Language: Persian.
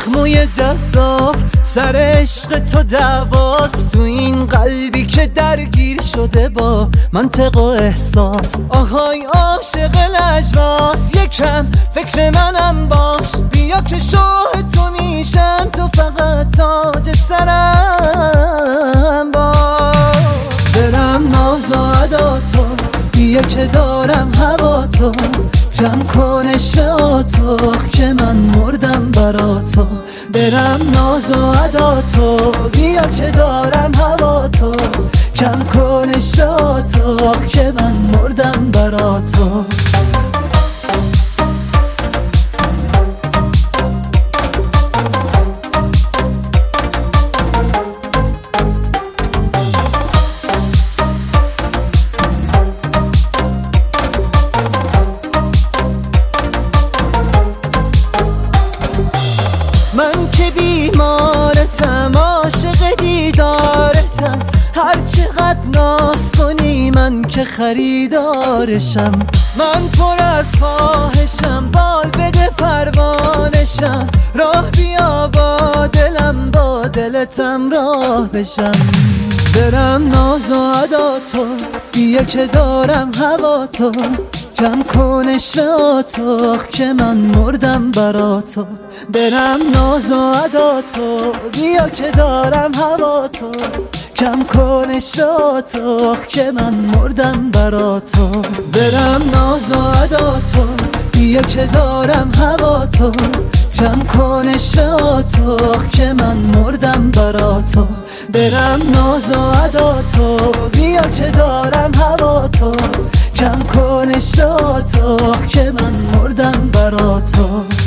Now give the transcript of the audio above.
زخموی جذاب سر عشق تو دعواست، تو این قلبی که درگیر شده با منطق و احساس. آهای عاشق لجباس، یکم فکر منم باش، بیا که شاه تو میشم، تو فقط تاج سرم باش. برم ناز و ادا تو، بیا که دارم هوا تو، کم کن عشق تو که من مردم برا تو. برم ناز و ادا تو، بیا که دارم هوا تو، کم کن عشق تو که من مردم برا تو. من که بیمارتم، عاشق دیدارتم، هر چقدر ناز کنی من که خریدارشم. من پر از خواهشم، بال بده پروانشم، راه بیا با دلم، با دلتم راه بشم. برم ناز و ادا تو، بیا که دارم هوا تو، کم کن عشق تو که من مردم برا تو. برم ناز و ادا تو، بیا که دارم هوا تو، کم کن عشق تو که من مردم برا تو. برم ناز و ادا تو، بیا که دارم هوا تو، کم کن عشق تو که من مردم برا تو. برم ناز و ادا تو، بیا که دارم هوا تو، کم کن عشق تو که من مردم برا تو.